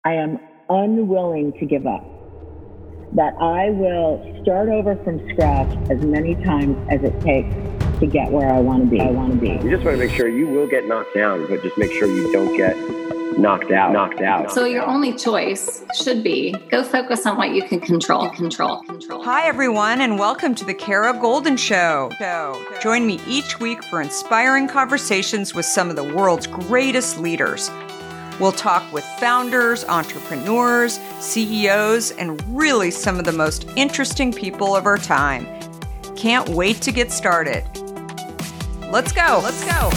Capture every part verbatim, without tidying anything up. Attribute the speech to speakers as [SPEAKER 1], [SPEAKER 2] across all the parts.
[SPEAKER 1] I am unwilling to give up, that I will start over from scratch as many times as it takes to get where I want to be. I want to be.
[SPEAKER 2] You just want to make sure you will get knocked down, but just make sure you don't get knocked out, knocked out.
[SPEAKER 3] So your only choice should be go focus on what you can control, control, control.
[SPEAKER 4] Hi, everyone, and welcome to the Kara Goldin Show. Join me each week for inspiring conversations with some of the world's greatest leaders. We'll talk with founders, entrepreneurs, C E Os, and really some of the most interesting people of our time. Can't wait to get started. Let's go. Let's go.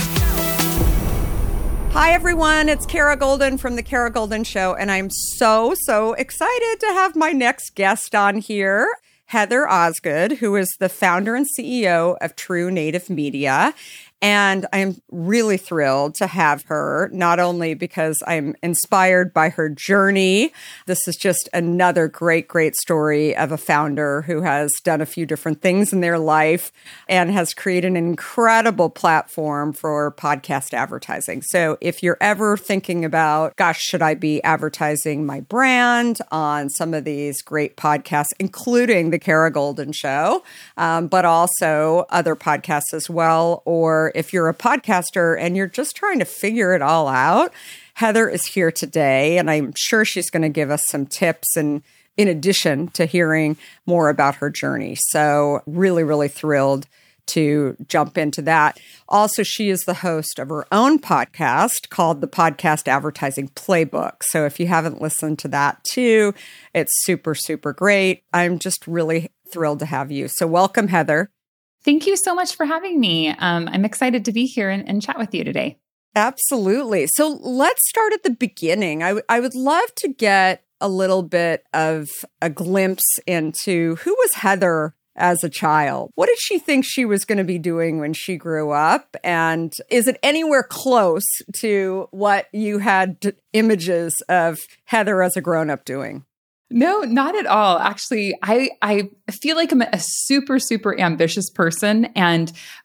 [SPEAKER 4] Hi, everyone. It's Kara Goldin from The Kara Goldin Show, and I'm so, so excited to have my next guest on here, Heather Osgood, who is the founder and C E O of True Native Media. And I'm really thrilled to have her, not only because I'm inspired by her journey. This is just another great, great story of a founder who has done a few different things in their life and has created an incredible platform for podcast advertising. So if you're ever thinking about, gosh, should I be advertising my brand on some of these great podcasts, including The Kara Goldin Show, um, but also other podcasts as well, or if you're a podcaster and you're just trying to figure it all out, Heather is here today, and I'm sure she's going to give us some tips, and in addition to hearing more about her journey. So really, really thrilled to jump into that. Also, she is the host of her own podcast called the Podcast Advertising Playbook. So if you haven't listened to that too, it's super, super great. I'm just really thrilled to have you. So welcome, Heather.
[SPEAKER 5] Thank you so much for having me. Um, I'm excited to be here and, and chat with you today.
[SPEAKER 4] Absolutely. So let's start at the beginning. I, w- I would love to get a little bit of a glimpse into who was Heather as a child. What did she think she was going to be doing when she grew up? And is it anywhere close to what you had d- images of Heather as a grown-up doing?
[SPEAKER 5] No, not at all. Actually, I, I feel like I'm a super, super ambitious person. And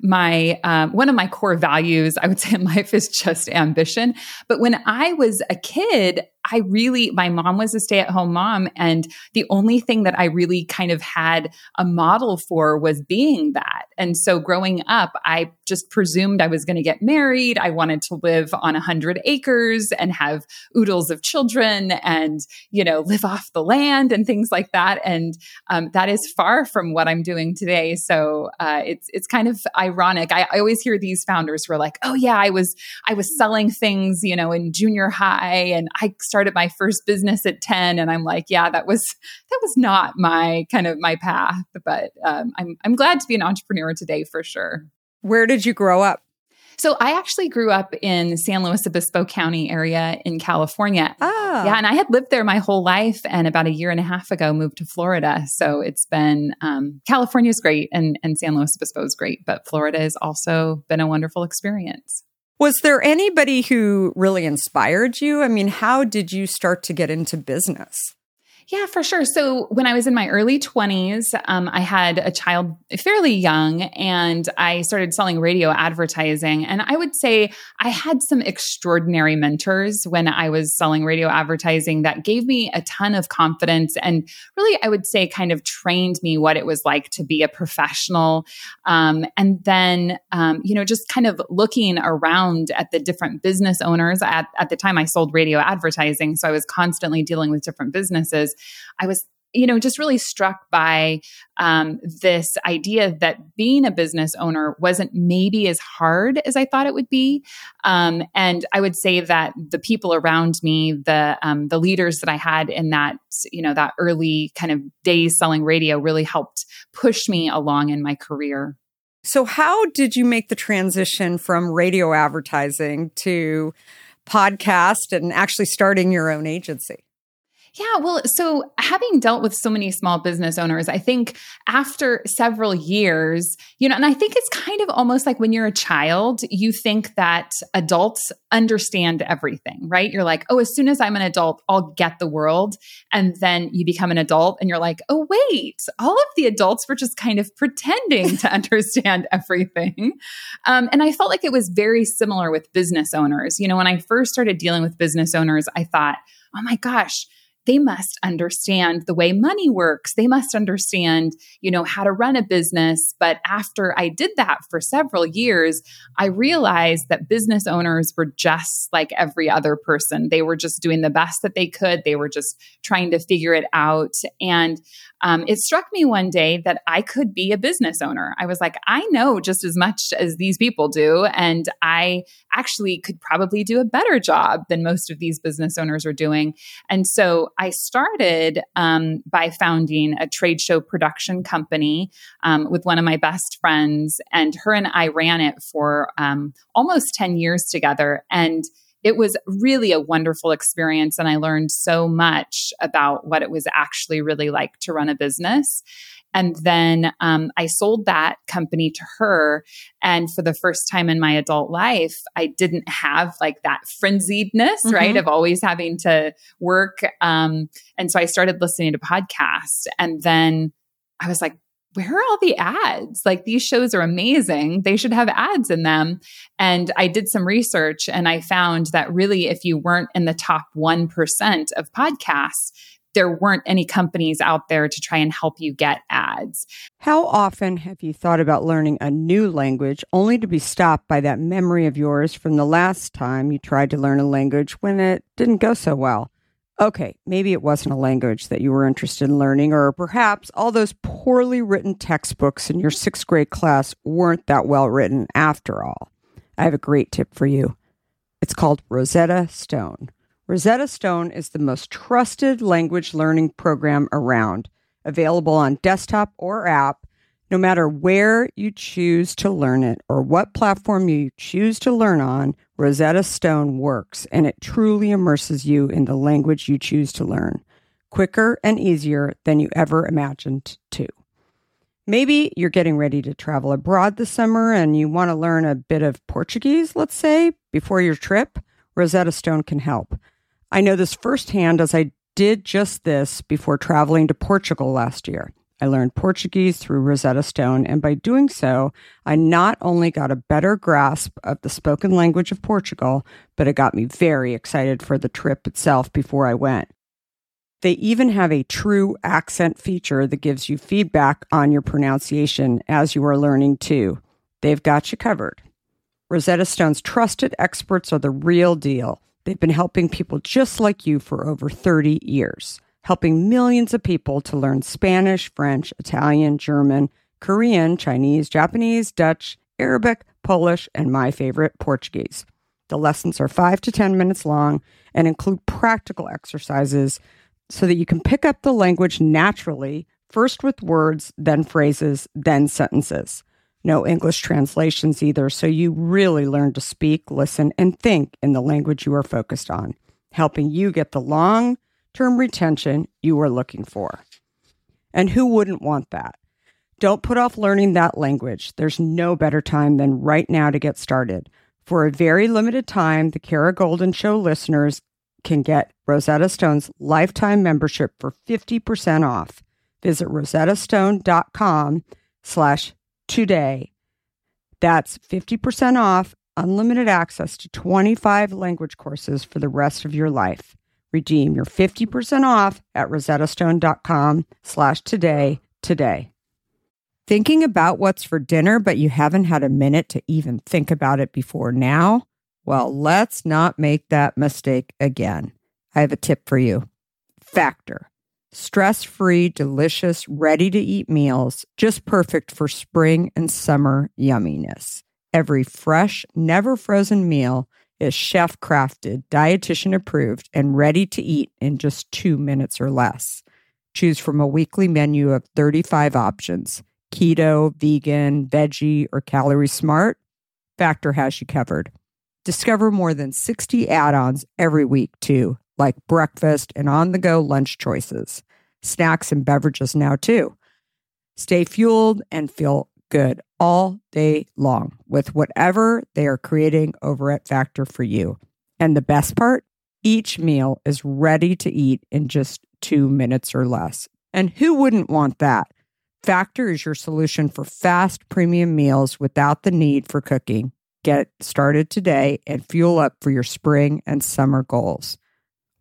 [SPEAKER 5] my um, one of my core values, I would say in life, is just ambition. But when I was a kid, I really, my mom was a stay-at-home mom. And the only thing that I really kind of had a model for was being that. And so growing up, I just presumed I was going to get married. I wanted to live on a hundred acres and have oodles of children and, you know, live off the land and things like that. And um, that is far from what I'm doing today. So uh, it's it's kind of ironic. I, I always hear these founders who are like, "Oh yeah, I was I was selling things, you know, in junior high, and I started my first business at ten." And I'm like, "Yeah, that was that was not my kind of my path." But um, I'm I'm glad to be an entrepreneur today for sure.
[SPEAKER 4] Where did you grow up?
[SPEAKER 5] So I actually grew up in San Luis Obispo County area in California.
[SPEAKER 4] Ah.
[SPEAKER 5] Yeah, and I had lived there my whole life, and about a year and a half ago moved to Florida. So it's been, um, California's great, and, and San Luis Obispo is great, but Florida has also been a wonderful experience.
[SPEAKER 4] Was there anybody who really inspired you? I mean, how did you start to get into business?
[SPEAKER 5] Yeah, for sure. So when I was in my early twenties, um, I had a child fairly young, and I started selling radio advertising. And I would say I had some extraordinary mentors when I was selling radio advertising that gave me a ton of confidence, and really, I would say, kind of trained me what it was like to be a professional. Um, and then, um, you know, just kind of looking around at the different business owners. At, at the time, I sold radio advertising, so I was constantly dealing with different businesses. I was, you know, just really struck by um, this idea that being a business owner wasn't maybe as hard as I thought it would be. Um, and I would say that the people around me, the um, the leaders that I had in that, you know, that early kind of days selling radio really helped push me along in my career.
[SPEAKER 4] So how did you make the transition from radio advertising to podcast and actually starting your own agency?
[SPEAKER 5] Yeah, well, so having dealt with so many small business owners, I think after several years, you know, and I think it's kind of almost like when you're a child, you think that adults understand everything, right? You're like, oh, as soon as I'm an adult, I'll get the world. And then you become an adult and you're like, oh, wait, all of the adults were just kind of pretending to understand everything. Um, and I felt like it was very similar with business owners. You know, when I first started dealing with business owners, I thought, oh my gosh, they must understand the way money works. They must understand, you know, how to run a business. But after I did that for several years, I realized that business owners were just like every other person. They were just doing the best that they could. They were just trying to figure it out. And um, it struck me one day that I could be a business owner. I was like, I know just as much as these people do. And I actually could probably do a better job than most of these business owners are doing. And so I started um, by founding a trade show production company um, with one of my best friends, and her and I ran it for um, almost ten years together. And it was really a wonderful experience. And I learned so much about what it was actually really like to run a business. And then um, I sold that company to her. And for the first time in my adult life, I didn't have like that frenziedness, mm-hmm. right, of always having to work. Um, and so I started listening to podcasts. And then I was like, where are all the ads? Like, these shows are amazing. They should have ads in them. And I did some research and I found that really, if you weren't in the top one percent of podcasts, there weren't any companies out there to try and help you get ads.
[SPEAKER 4] How often have you thought about learning a new language only to be stopped by that memory of yours from the last time you tried to learn a language when it didn't go so well? Okay, maybe it wasn't a language that you were interested in learning, or perhaps all those poorly written textbooks in your sixth grade class weren't that well written after all. I have a great tip for you. It's called Rosetta Stone. Rosetta Stone is the most trusted language learning program around, available on desktop or app, no matter where you choose to learn it or what platform you choose to learn on. Rosetta Stone works, and it truly immerses you in the language you choose to learn, quicker and easier than you ever imagined to. Maybe you're getting ready to travel abroad this summer and you want to learn a bit of Portuguese, let's say, before your trip. Rosetta Stone can help. I know this firsthand as I did just this before traveling to Portugal last year. I learned Portuguese through Rosetta Stone, and by doing so, I not only got a better grasp of the spoken language of Portugal, but it got me very excited for the trip itself before I went. They even have a true accent feature that gives you feedback on your pronunciation as you are learning too. They've got you covered. Rosetta Stone's trusted experts are the real deal. They've been helping people just like you for over thirty years, helping millions of people to learn Spanish, French, Italian, German, Korean, Chinese, Japanese, Dutch, Arabic, Polish, and my favorite, Portuguese. The lessons are five to ten minutes long and include practical exercises so that you can pick up the language naturally, first with words, then phrases, then sentences. No English translations either, so you really learn to speak, listen, and think in the language you are focused on, helping you get the long-term retention you are looking for. And who wouldn't want that? Don't put off learning that language. There's no better time than right now to get started. For a very limited time, the Kara Goldin Show listeners can get Rosetta Stone's lifetime membership for fifty percent off. Visit rosettastone.com slash today. That's fifty percent off, unlimited access to twenty-five language courses for the rest of your life. Redeem your fifty percent off at rosettastone.com slash today today. Thinking about what's for dinner, but you haven't had a minute to even think about it before now? Well, let's not make that mistake again. I have a tip for you. Factor. Stress-free, delicious, ready-to-eat meals, just perfect for spring and summer yumminess. Every fresh, never-frozen meal is chef-crafted, dietitian-approved, and ready to eat in just two minutes or less. Choose from a weekly menu of thirty-five options. Keto, vegan, veggie, or calorie smart. Factor has you covered. Discover more than sixty add-ons every week, too, like breakfast and on-the-go lunch choices. Snacks and beverages now, too. Stay fueled and feel good all day long with whatever they are creating over at Factor for you. And the best part? Each meal is ready to eat in just two minutes or less. And who wouldn't want that? Factor is your solution for fast premium meals without the need for cooking. Get started today and fuel up for your spring and summer goals.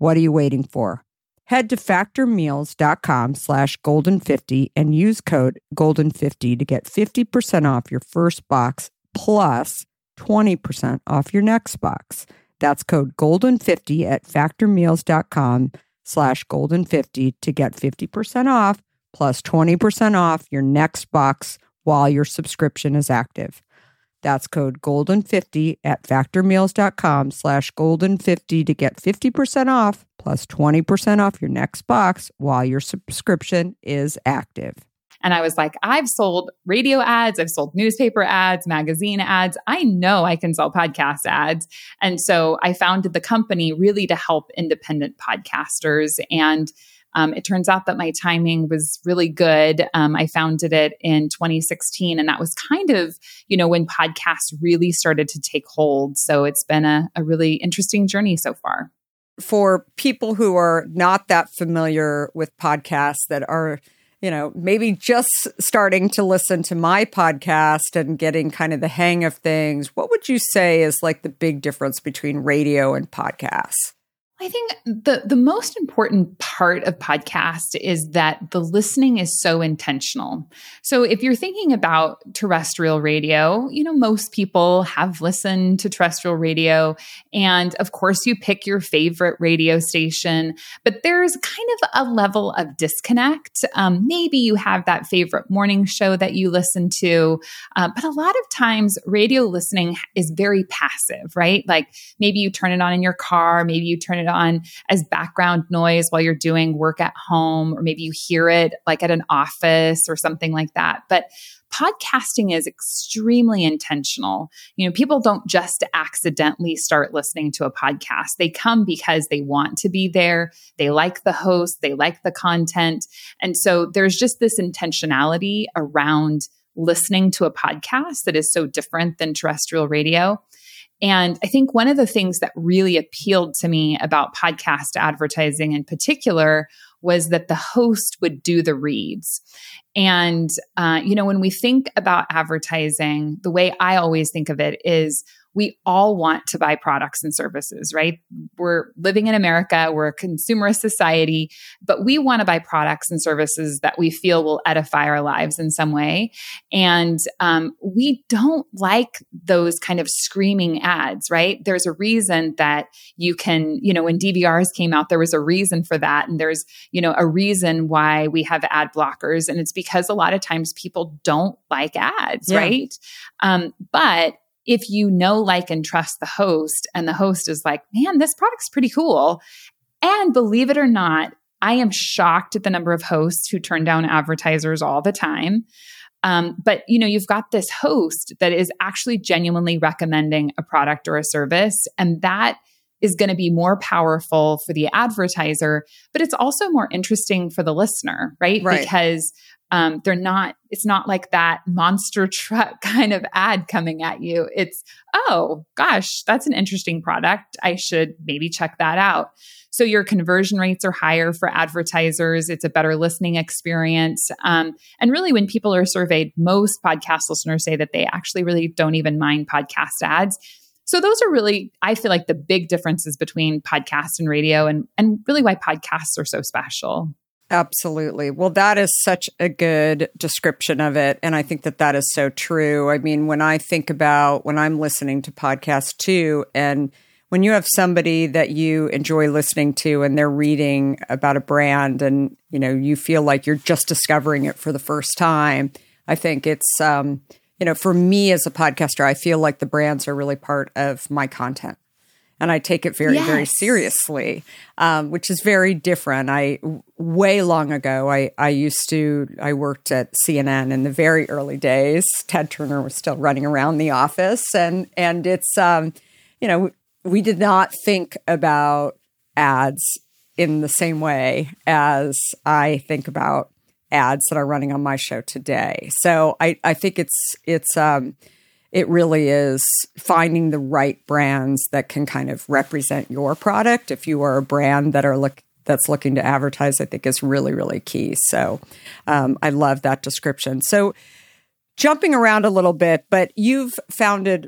[SPEAKER 4] What are you waiting for? Head to factormeals.com slash golden50 and use code golden fifty to get fifty percent off your first box plus twenty percent off your next box. That's code golden fifty at factormeals.com slash golden50 to get fifty percent off plus twenty percent off your next box while your subscription is active. That's code golden fifty at factormeals.com slash golden50 to get fifty percent off plus twenty percent off your next box while your subscription is active.
[SPEAKER 5] And I was like, I've sold radio ads, I've sold newspaper ads, magazine ads. I know I can sell podcast ads. And so I founded the company really to help independent podcasters. And Um, it turns out that my timing was really good. Um, I founded it in twenty sixteen, and that was kind of, you know, when podcasts really started to take hold. So it's been a, a really interesting journey so far.
[SPEAKER 4] For people who are not that familiar with podcasts, that are, you know, maybe just starting to listen to my podcast and getting kind of the hang of things, what would you say is like the big difference between radio and podcasts?
[SPEAKER 5] I think the, the most important part of podcast is that the listening is so intentional. So if you're thinking about terrestrial radio, you know, most people have listened to terrestrial radio. And of course, you pick your favorite radio station, but there's kind of a level of disconnect. Um, maybe you have that favorite morning show that you listen to. Uh, but a lot of times radio listening is very passive, right? Like maybe you turn it on in your car, maybe you turn it on as background noise while you're doing work at home, or maybe you hear it like at an office or something like that. But podcasting is extremely intentional. You know, people don't just accidentally start listening to a podcast. They come because they want to be there. They like the host, they like the content. And so there's just this intentionality around listening to a podcast that is so different than terrestrial radio. And I think one of the things that really appealed to me about podcast advertising in particular was that the host would do the reads. And, uh, you know, when we think about advertising, the way I always think of it is we all want to buy products and services, right? We're living in America, we're a consumerist society, but we want to buy products and services that we feel will edify our lives in some way. And um, we don't like those kind of screaming ads, right? There's a reason that you can, you know, when D V Rs came out, there was a reason for that. And there's, you know, a reason why we have ad blockers. And it's because a lot of times people don't like ads, yeah. right? Um, but if you know, like, and trust the host, and the host is like, man, this product's pretty cool. And believe it or not, I am shocked at the number of hosts who turn down advertisers all the time. Um, but, you know, you've got this host that is actually genuinely recommending a product or a service. And that is going to be more powerful for the advertiser, but it's also more interesting for the listener, right?
[SPEAKER 4] Right.
[SPEAKER 5] Because Um, they're not, it's not like that monster truck kind of ad coming at you. It's, oh gosh, that's an interesting product. I should maybe check that out. So your conversion rates are higher for advertisers. It's a better listening experience. Um, and really when people are surveyed, most podcast listeners say that they actually really don't even mind podcast ads. So those are really, I feel like, the big differences between podcast and radio, and, and really why podcasts are so special.
[SPEAKER 4] Absolutely. Well, that is such a good description of it. And I think that that is so true. I mean, when I think about when I'm listening to podcasts too, and when you have somebody that you enjoy listening to and they're reading about a brand and, you know, you feel like you're just discovering it for the first time, I think it's, um, you know, for me as a podcaster, I feel like the brands are really part of my content. And I take it very, yes. very seriously, um, which is very different. I way long ago, I, I used to, I worked at C N N in the very early days. Ted Turner was still running around the office. And, and it's, um, you know, we did not think about ads in the same way as I think about ads that are running on my show today. So I, I think it's, it's, um, It really is finding the right brands that can kind of represent your product. If you are a brand that are look that's looking to advertise, I think is really, really key. So um, I love that description. So jumping around a little bit, but you've founded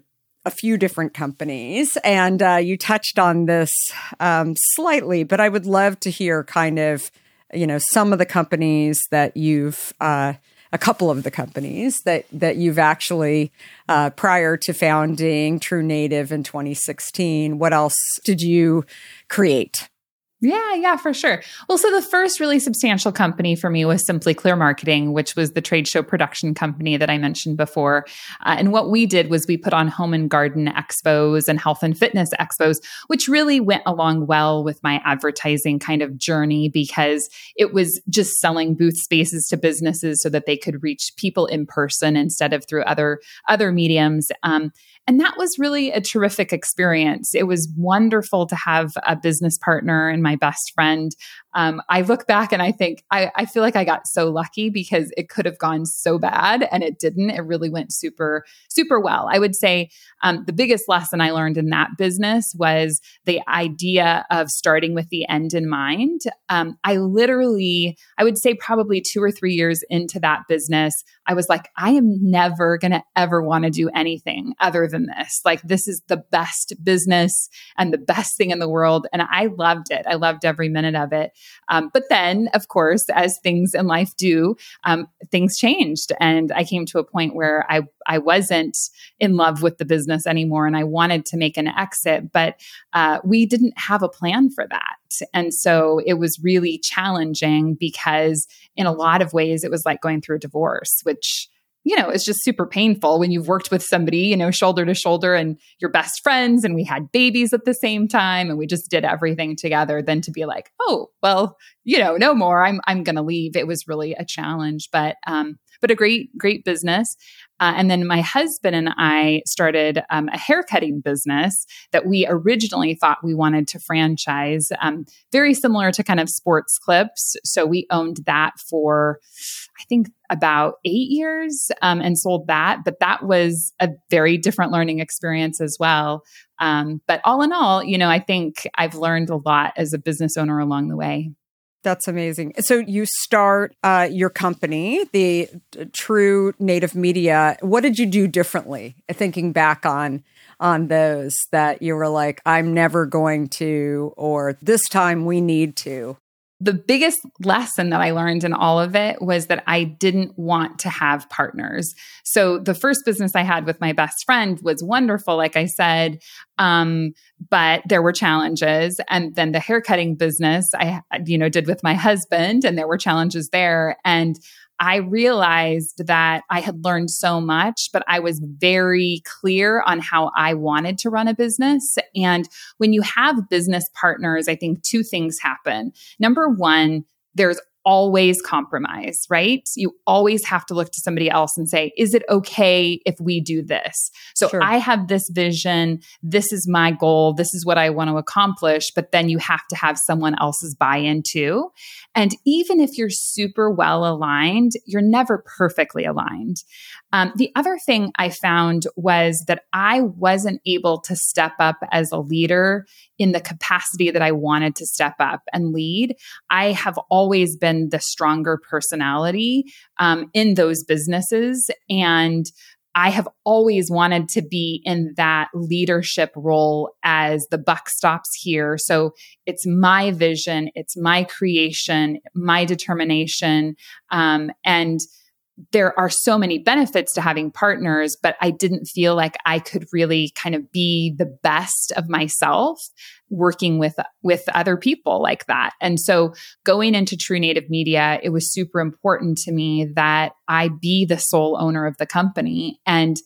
[SPEAKER 4] a few different companies, and uh, you touched on this um, slightly, but I would love to hear kind of, you know, some of the companies that you've, uh, a couple of the companies that that you've actually, uh, prior to founding True Native in twenty sixteen, what else did you create?
[SPEAKER 5] Yeah, yeah, for sure. Well, so the first really substantial company for me was Simply Clear Marketing, which was the trade show production company that I mentioned before. Uh, and what we did was we put on home and garden expos and health and fitness expos, which really went along well with my advertising kind of journey because it was just selling booth spaces to businesses so that they could reach people in person instead of through other, other mediums. Um, And that was really a terrific experience. It was wonderful to have a business partner and my best friend. Um, I look back and I think, I, I feel like I got so lucky because it could have gone so bad and it didn't. It really went super, super well. I would say um, the biggest lesson I learned in that business was the idea of starting with the end in mind. Um, I literally, I would say probably two or three years into that business, I was like, I am never going to ever want to do anything other than this. Like, this is the best business and the best thing in the world. And I loved it. I loved every minute of it. Um, but then, of course, as things in life do, um, things changed. And I came to a point where I, I wasn't in love with the business anymore and I wanted to make an exit, but uh, we didn't have a plan for that. And so it was really challenging because in a lot of ways, it was like going through a divorce, which, you know, it's just super painful when you've worked with somebody, you know, shoulder to shoulder and you're best friends and we had babies at the same time and we just did everything together. Then to be like, oh, well, you know, no more, I'm, I'm going to leave. It was really a challenge, but, um, but a great, great business. Uh, and then my husband and I started um, a haircutting business that we originally thought we wanted to franchise, um, very similar to kind of Sports Clips. So we owned that for, I think, about eight years um, and sold that. But that was a very different learning experience as well. Um, but all in all, you know, I think I've learned a lot as a business owner along the way.
[SPEAKER 4] That's amazing. So you start uh, your company, the True Native Media. What did you do differently? Thinking back on on those that you were like, I'm never going to, or this time we need to.
[SPEAKER 5] The biggest lesson that I learned in all of it was that I didn't want to have partners. So the first business I had with my best friend was wonderful, like I said, um, but there were challenges. And then the haircutting business I, you know, did with my husband, and there were challenges there. And I realized that I had learned so much, but I was very clear on how I wanted to run a business. And when you have business partners, I think two things happen. Number one, there's always compromise, right? You always have to look to somebody else and say, is it okay if we do this? So
[SPEAKER 4] Sure.
[SPEAKER 5] I have this vision. This is my goal. This is what I want to accomplish. But then you have to have someone else's buy-in too. And even if you're super well aligned, you're never perfectly aligned. Um, the other thing I found was that I wasn't able to step up as a leader in the capacity that I wanted to step up and lead. I have always been the stronger personality um, in those businesses. And I have always wanted to be in that leadership role as the buck stops here. So it's my vision, it's my creation, my determination. Um, and there are so many benefits to having partners, but I didn't feel like I could really kind of be the best of myself working with, with other people like that. And so going into True Native Media, it was super important to me that I be the sole owner of the company. And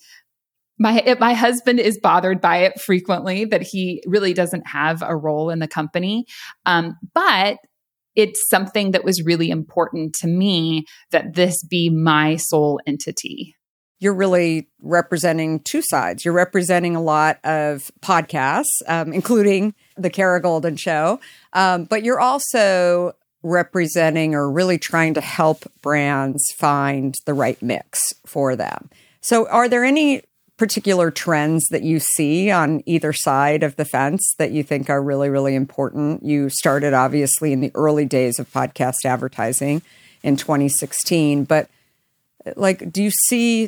[SPEAKER 5] My my husband is bothered by it frequently, that he really doesn't have a role in the company. Um, but it's something that was really important to me that this be my sole entity.
[SPEAKER 4] You're really representing two sides. You're representing a lot of podcasts, um, including the Kara Goldin Show, um, but you're also representing or really trying to help brands find the right mix for them. So are there any particular trends that you see on either side of the fence that you think are really, really important? You started obviously in the early days of podcast advertising in twenty sixteen, but like, do you see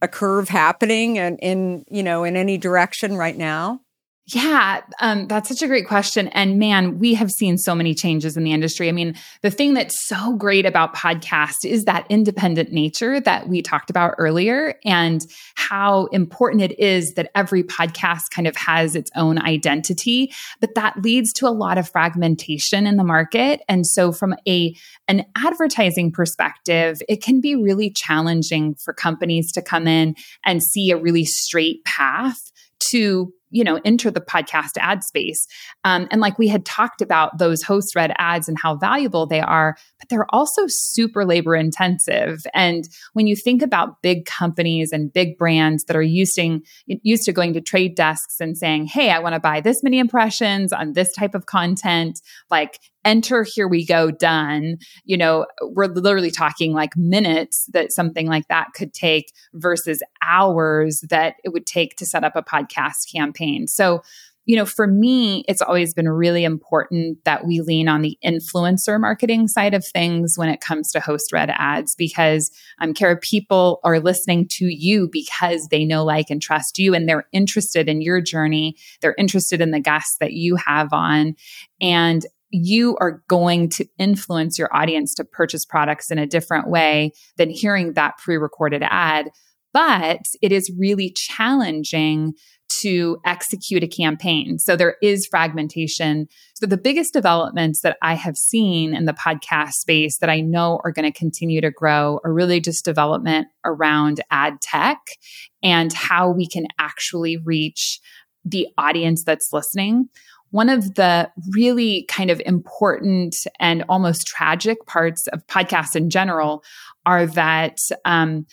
[SPEAKER 4] a curve happening and in, you know, in any direction right now?
[SPEAKER 5] Yeah, um, that's such a great question. And man, we have seen so many changes in the industry. I mean, the thing that's so great about podcasts is that independent nature that we talked about earlier, and how important it is that every podcast kind of has its own identity, but that leads to a lot of fragmentation in the market. And so from a an advertising perspective, it can be really challenging for companies to come in and see a really straight path to, you know, enter the podcast ad space. Um, and like we had talked about those host-read ads and how valuable they are, but they're also super labor intensive. And when you think about big companies and big brands that are using, used to going to trade desks and saying, hey, I want to buy this many impressions on this type of content, like enter, here we go, done. You know, we're literally talking like minutes that something like that could take versus hours that it would take to set up a podcast campaign. So, you know, for me, it's always been really important that we lean on the influencer marketing side of things when it comes to host-read ads, because um, Kara, people are listening to you because they know, like, and trust you, and they're interested in your journey. They're interested in the guests that you have on. And you are going to influence your audience to purchase products in a different way than hearing that pre-recorded ad. But it is really challenging to execute a campaign. So there is fragmentation. So the biggest developments that I have seen in the podcast space that I know are going to continue to grow are really just development around ad tech and how we can actually reach the audience that's listening. One of the really kind of important and almost tragic parts of podcasts in general are that um,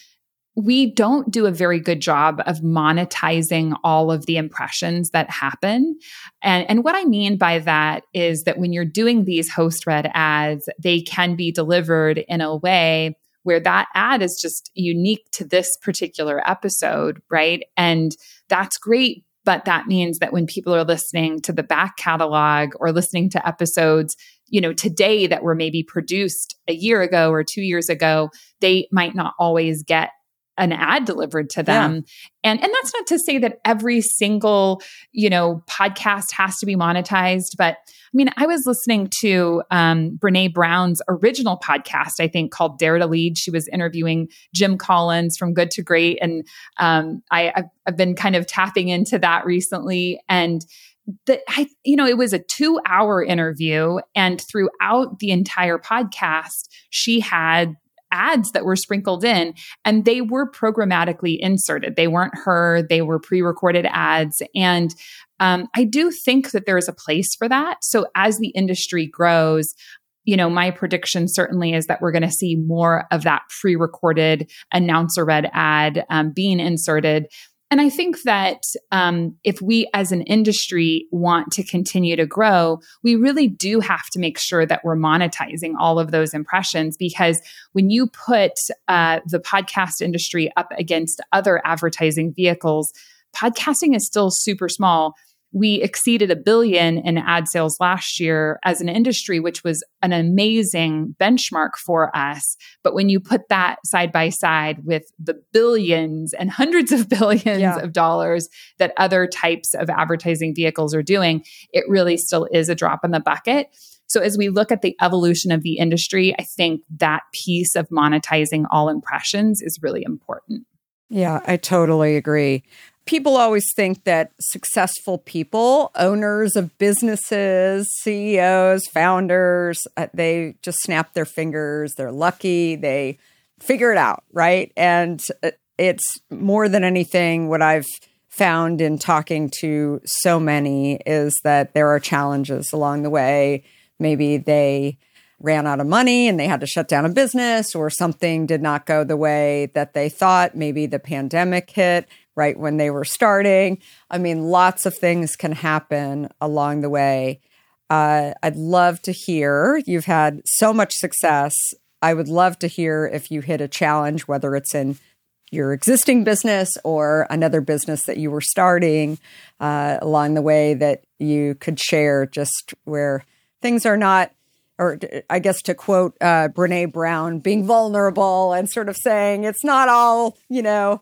[SPEAKER 5] we don't do a very good job of monetizing all of the impressions that happen. And, and what I mean by that is that when you're doing these host-read ads, they can be delivered in a way where that ad is just unique to this particular episode, right? And that's great. But that means that when people are listening to the back catalog or listening to episodes, you know, today that were maybe produced a year ago or two years ago, they might not always get an ad delivered to them. Yeah. And, and that's not to say that every single, you know, podcast has to be monetized. But I mean, I was listening to um, Brene Brown's original podcast, I think, called Dare to Lead. She was interviewing Jim Collins from Good to Great. And um, I, I've, I've been kind of tapping into that recently. And the, I, you know, it was a two hour interview. And throughout the entire podcast, she had ads that were sprinkled in, and they were programmatically inserted. They weren't her, they were pre-recorded ads. And um, I do think that there is a place for that. So as the industry grows, you know, my prediction certainly is that we're going to see more of that pre-recorded announcer read ad um, being inserted. And I think that um, if we as an industry want to continue to grow, we really do have to make sure that we're monetizing all of those impressions, because when you put uh, the podcast industry up against other advertising vehicles, podcasting is still super small. We exceeded a billion in ad sales last year as an industry, which was an amazing benchmark for us. But when you put that side by side with the billions and hundreds of billions yeah. of dollars that other types of advertising vehicles are doing, it really still is a drop in the bucket. So as we look at the evolution of the industry, I think that piece of monetizing all impressions is really important.
[SPEAKER 4] Yeah, I totally agree. People always think that successful people, owners of businesses, C E Os, founders, uh, they just snap their fingers. They're lucky. They figure it out, right? And it's more than anything, what I've found in talking to so many is that there are challenges along the way. Maybe they ran out of money and they had to shut down a business, or something did not go the way that they thought. Maybe the pandemic hit right when they were starting. I mean, lots of things can happen along the way. Uh, I'd love to hear, you've had so much success. I would love to hear if you hit a challenge, whether it's in your existing business or another business that you were starting uh, along the way, that you could share, just where things are not, or I guess to quote uh, Brene Brown, being vulnerable and sort of saying it's not all, you know,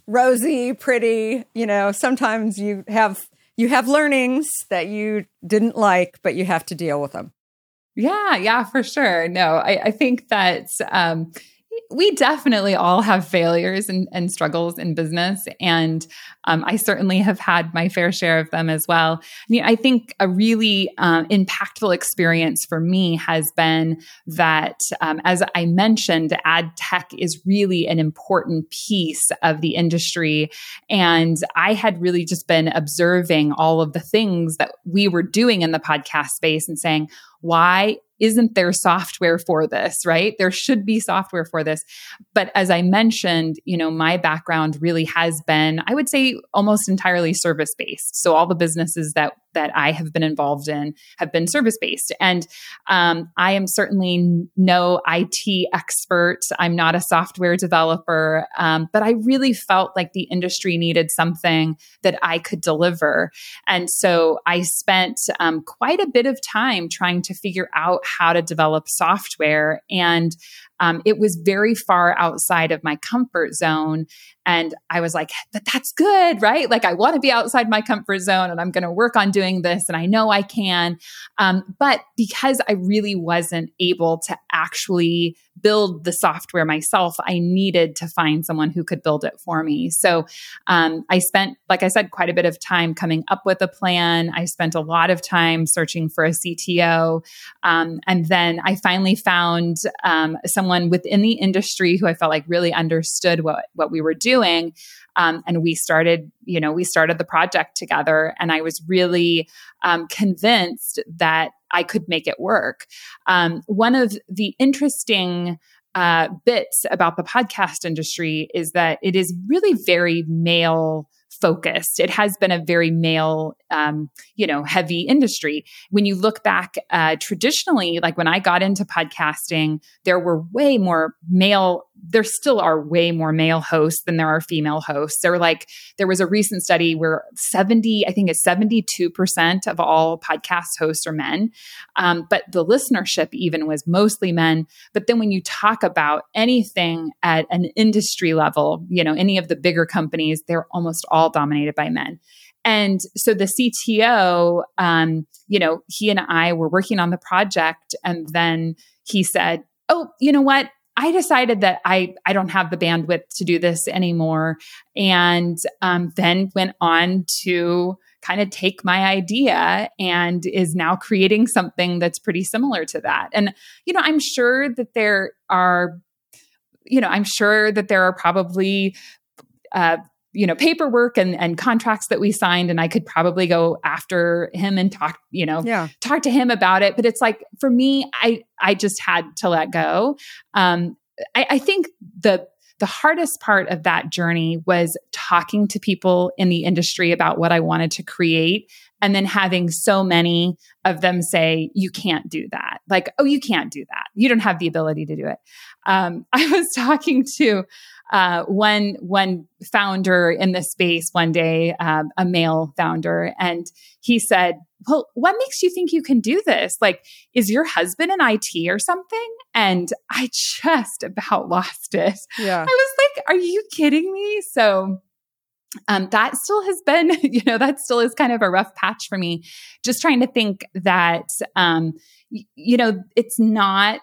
[SPEAKER 4] rosy, pretty. You know, sometimes you have you have learnings that you didn't like, but you have to deal with them.
[SPEAKER 5] Yeah, yeah, for sure. No, I, I think that um, we definitely all have failures and, and struggles in business. And um, I certainly have had my fair share of them as well. I mean, I think a really um, impactful experience for me has been that, um, as I mentioned, ad tech is really an important piece of the industry. And I had really just been observing all of the things that we were doing in the podcast space and saying, why isn't there software for this, right? There should be software for this. But as I mentioned, you know, my background really has been, I would say, almost entirely service-based. So all the businesses that that I have been involved in have been service-based. And um, I am certainly no I T expert. I'm not a software developer, um, but I really felt like the industry needed something that I could deliver. And so I spent um, quite a bit of time trying to figure out how to develop software. And um, it was very far outside of my comfort zone. And I was like, but that's good, right? Like, I want to be outside my comfort zone and I'm going to work on doing this. And I know I can. Um, but because I really wasn't able to actually build the software myself, I needed to find someone who could build it for me. So um, I spent, like I said, quite a bit of time coming up with a plan. I spent a lot of time searching for a C T O. Um, and then I finally found um, someone within the industry who I felt like really understood what, what we were doing. Um, and we started, you know, we started the project together. And I was really um, convinced that I could make it work. Um, one of the interesting uh, bits about the podcast industry is that it is really very male focused. It has been a very male, um, you know, heavy industry. When you look back uh, traditionally, like when I got into podcasting, there were way more male, there still are way more male hosts than there are female hosts. There were like, there was a recent study where seventy, I think it's seventy-two percent of all podcast hosts are men. Um, but the listenership even was mostly men. But then when you talk about anything at an industry level, you know, any of the bigger companies, they're almost all dominated by men. And so the C T O, um, you know, he and I were working on the project, and then he said, oh, you know what? I decided that I, I don't have the bandwidth to do this anymore. And um, then went on to kind of take my idea and is now creating something that's pretty similar to that. And, you know, I'm sure that there are, you know, I'm sure that there are probably, uh, you know, paperwork and, and contracts that we signed, and I could probably go after him and talk, you know,
[SPEAKER 4] yeah.
[SPEAKER 5] talk to him about it. But it's like, for me, I, I just had to let go. Um, I, I think the, the hardest part of that journey was talking to people in the industry about what I wanted to create, and then having so many of them say, you can't do that. Like, oh, you can't do that. You don't have the ability to do it. Um, I was talking to Uh, one one founder in this space one day, um, a male founder, and he said, well, what makes you think you can do this? Like, is your husband in I T or something? And I just about lost it.
[SPEAKER 4] Yeah.
[SPEAKER 5] I was like, are you kidding me? So um, that still has been, you know, that still is kind of a rough patch for me. Just trying to think that, um, y- you know, it's not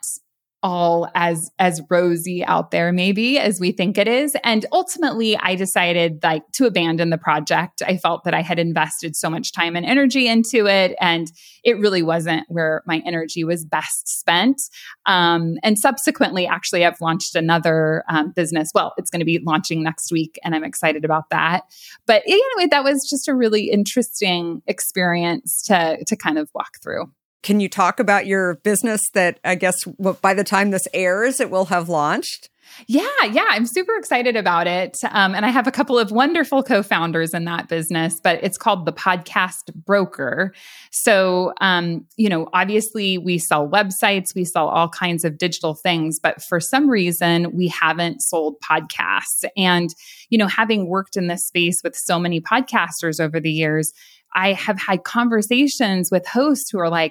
[SPEAKER 5] all as as rosy out there maybe as we think it is. And ultimately I decided like to abandon the project. I felt that I had invested so much time and energy into it, and it really wasn't where my energy was best spent. Um, and subsequently, actually, I've launched another um, business. Well, it's going to be launching next week, and I'm excited about that. But anyway, that was just a really interesting experience to to kind of walk through.
[SPEAKER 4] Can you talk about your business that I guess by the time this airs, it will have launched?
[SPEAKER 5] Yeah, yeah, I'm super excited about it. Um, and I have a couple of wonderful co-founders in that business, but it's called The Podcast Broker. So, um, you know, obviously we sell websites, we sell all kinds of digital things, but for some reason we haven't sold podcasts. And, you know, having worked in this space with so many podcasters over the years, I have had conversations with hosts who are like,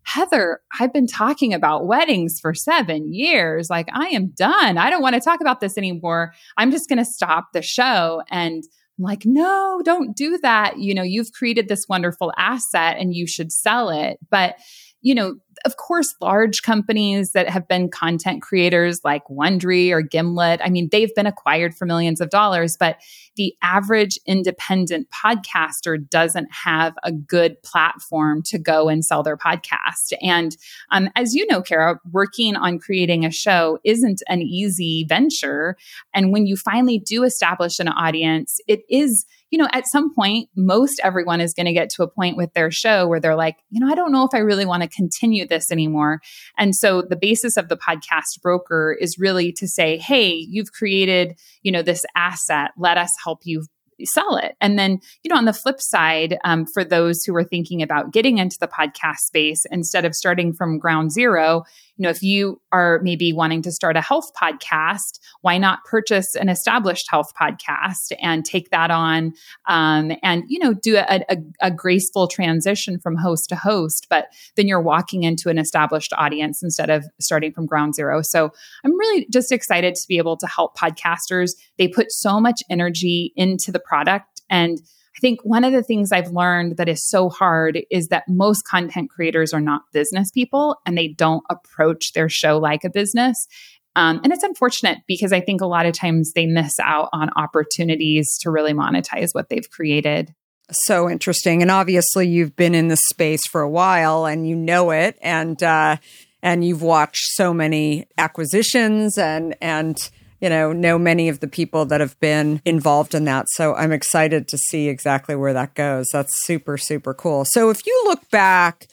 [SPEAKER 5] Heather, I've been talking about weddings for seven years. Like, I am done. I don't want to talk about this anymore. I'm just going to stop the show. And I'm like, no, don't do that. You know, you've created this wonderful asset and you should sell it. But, you know, of course, large companies that have been content creators like Wondery or Gimlet, I mean, they've been acquired for millions of dollars, but the average independent podcaster doesn't have a good platform to go and sell their podcast. And um, as you know, Kara, working on creating a show isn't an easy venture. And when you finally do establish an audience, it is, you know, at some point, most everyone is going to get to a point with their show where they're like, you know, I don't know if I really want to continue this anymore. And so the basis of the podcast broker is really to say, hey, you've created, you know, this asset. Let us help you sell it. And then, you know, on the flip side, um, for those who are thinking about getting into the podcast space, instead of starting from ground zero, you know, if you are maybe wanting to start a health podcast, why not purchase an established health podcast and take that on um, and, you know, do a, a, a graceful transition from host to host, but then you're walking into an established audience instead of starting from ground zero. So I'm really just excited to be able to help podcasters. They put so much energy into the product. And I think one of the things I've learned that is so hard is that most content creators are not business people and they don't approach their show like a business. Um, and it's unfortunate because I think a lot of times they miss out on opportunities to really monetize what they've created.
[SPEAKER 4] So interesting. And obviously you've been in this space for a while and you know it. And, uh, and you've watched so many acquisitions and, and, you know, know many of the people that have been involved in that. So I'm excited to see exactly where that goes. That's super, super cool. So if you look back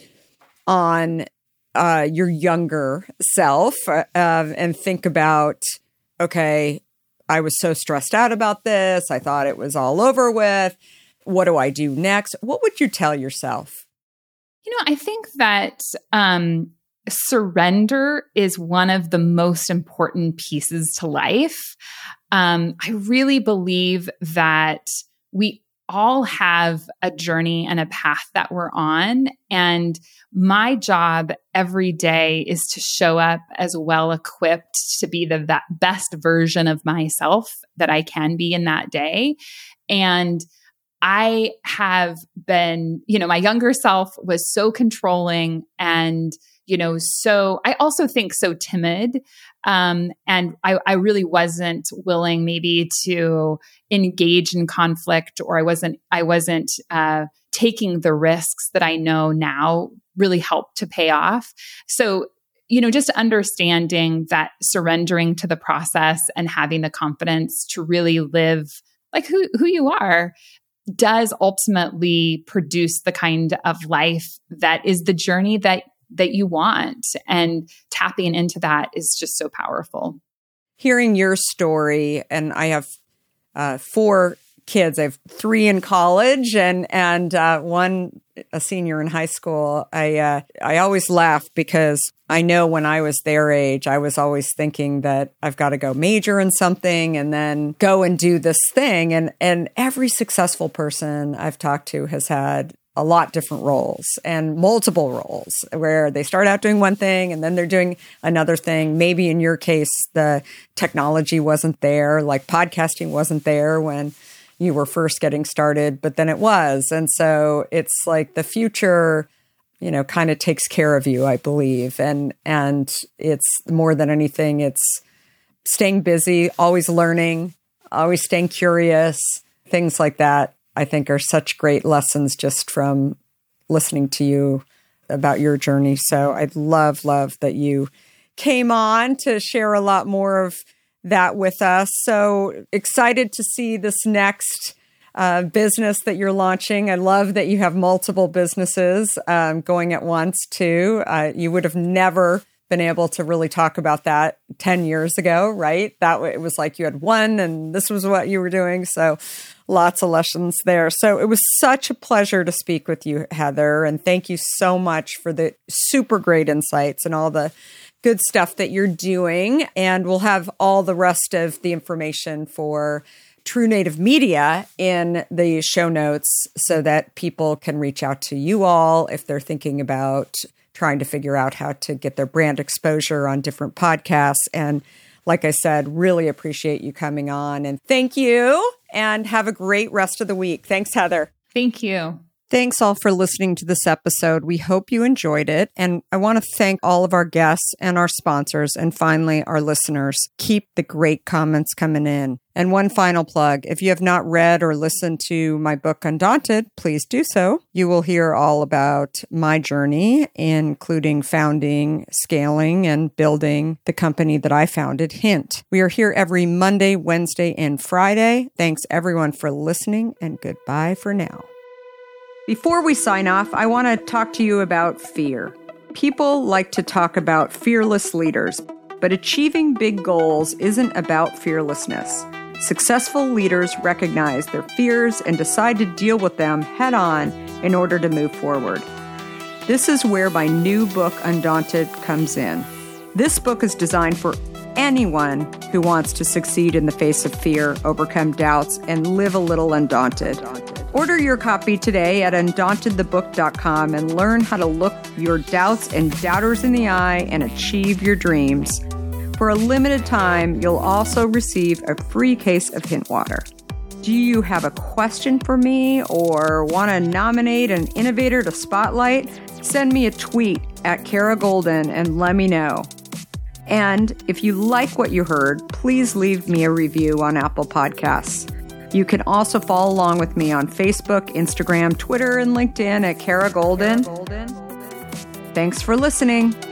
[SPEAKER 4] on uh, your younger self uh, and think about, okay, I was so stressed out about this. I thought it was all over with. What do I do next? What would you tell yourself?
[SPEAKER 5] You know, I think that um, surrender is one of the most important pieces to life. Um, I really believe that we all have a journey and a path that we're on. And my job every day is to show up as well equipped to be the that best version of myself that I can be in that day. And I have been, you know, my younger self was so controlling and, you know, so I also think so timid. Um, and I, I really wasn't willing maybe to engage in conflict, or I wasn't, I wasn't uh, taking the risks that I know now really help to pay off. So, you know, just understanding that surrendering to the process and having the confidence to really live like who, who you are does ultimately produce the kind of life that is the journey that that you want. And tapping into that is just so powerful.
[SPEAKER 4] Hearing your story, and I have uh, four kids. I have three in college and and uh, one a senior in high school. I uh, I always laugh because I know when I was their age, I was always thinking that I've got to go major in something and then go and do this thing. And and every successful person I've talked to has had a lot different roles and multiple roles where they start out doing one thing and then they're doing another thing. Maybe in your case, the technology wasn't there, like podcasting wasn't there when you were first getting started, but then it was. And so it's like the future, you know, kind of takes care of you, I believe. And, and it's more than anything, it's staying busy, always learning, always staying curious, things like that. I think are such great lessons just from listening to you about your journey. So I'd love, love that you came on to share a lot more of that with us. So excited to see this next uh, business that you're launching. I love that you have multiple businesses um, going at once too. Uh, you would have never been able to really talk about that ten years ago, right? That it was like you had one and this was what you were doing. So lots of lessons there. So it was such a pleasure to speak with you, Heather. And thank you so much for the super great insights and all the good stuff that you're doing. And we'll have all the rest of the information for True Native Media in the show notes so that people can reach out to you all if they're thinking about trying to figure out how to get their brand exposure on different podcasts. And like I said, really appreciate you coming on. And thank you, and have a great rest of the week. Thanks, Heather.
[SPEAKER 5] Thank you.
[SPEAKER 4] Thanks all for listening to this episode. We hope you enjoyed it. And I want to thank all of our guests and our sponsors, and finally, our listeners. Keep the great comments coming in. And one final plug, if you have not read or listened to my book, Undaunted, please do so. You will hear all about my journey, including founding, scaling, and building the company that I founded, Hint. We are here every Monday, Wednesday, and Friday. Thanks everyone for listening, and goodbye for now. Before we sign off, I want to talk to you about fear. People like to talk about fearless leaders, but achieving big goals isn't about fearlessness. Successful leaders recognize their fears and decide to deal with them head on in order to move forward. This is where my new book, Undaunted, comes in. This book is designed for anyone who wants to succeed in the face of fear, overcome doubts, and live a little undaunted. Order your copy today at undaunted the book dot com and learn how to look your doubts and doubters in the eye and achieve your dreams. For a limited time, you'll also receive a free case of Hint water. Do you have a question for me or want to nominate an innovator to spotlight? Send me a tweet at Kara Goldin and let me know. And if you like what you heard, please leave me a review on Apple Podcasts. You can also follow along with me on Facebook, Instagram, Twitter, and LinkedIn at Kara Goldin. Thanks for listening.